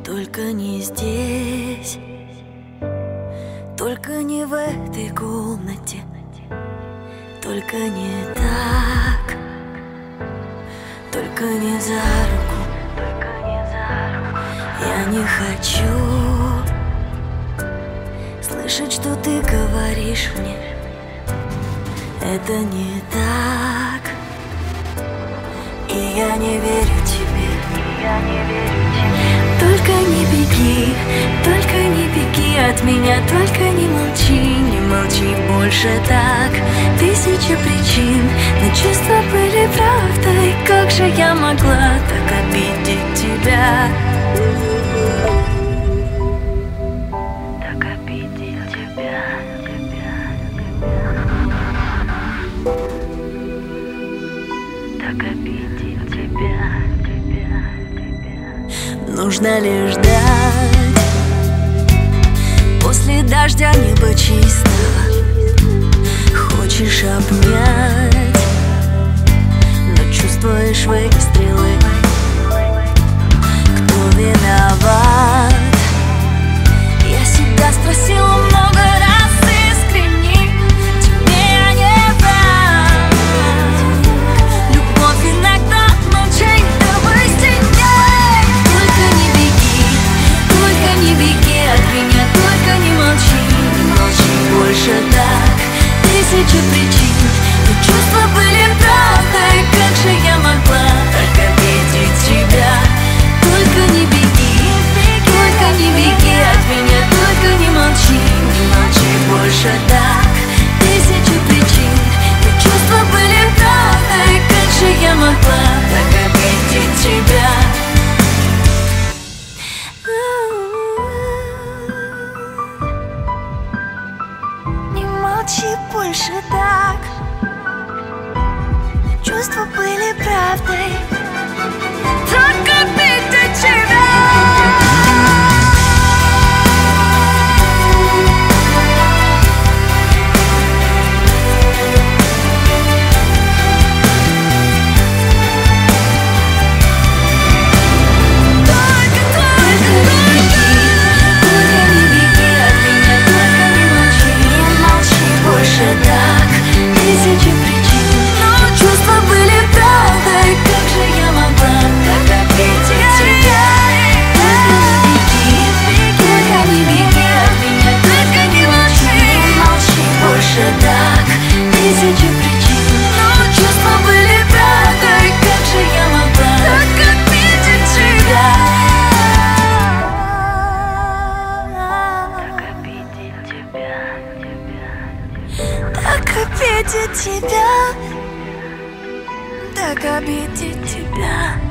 Только не здесь, только не в этой комнате, только не так, только не за руку. Я не хочу слышать, что ты говоришь мне. Это не так, и я не верю тебе. Только не беги, только не беги от меня, только не молчи больше так. Тысячи причин, но чувства были правдой. Как же я могла так обидеть тебя? Так обидеть тебя. Так обидеть тебя. Нужно лишь ждать после дождя неба чистого. Хочешь обнять, но чувствуешь выстрелы. Кто виноват? Я себя спросила много раз искренне. Тебе я не прав. Любовь иногда молчит, давай сильней. Только не беги от меня, только не молчи больше так. Тысячи причин, но чувства были правдой. Как же я могла так обидеть тебя? Только не беги от меня, только не молчи больше так. Тысячи причин, но чувства были правдой. Как же я могла так обидеть тебя? Не молчи больше так. Чувства были правдой. Так обидеть тебя. Так обидеть тебя, так обидеть тебя.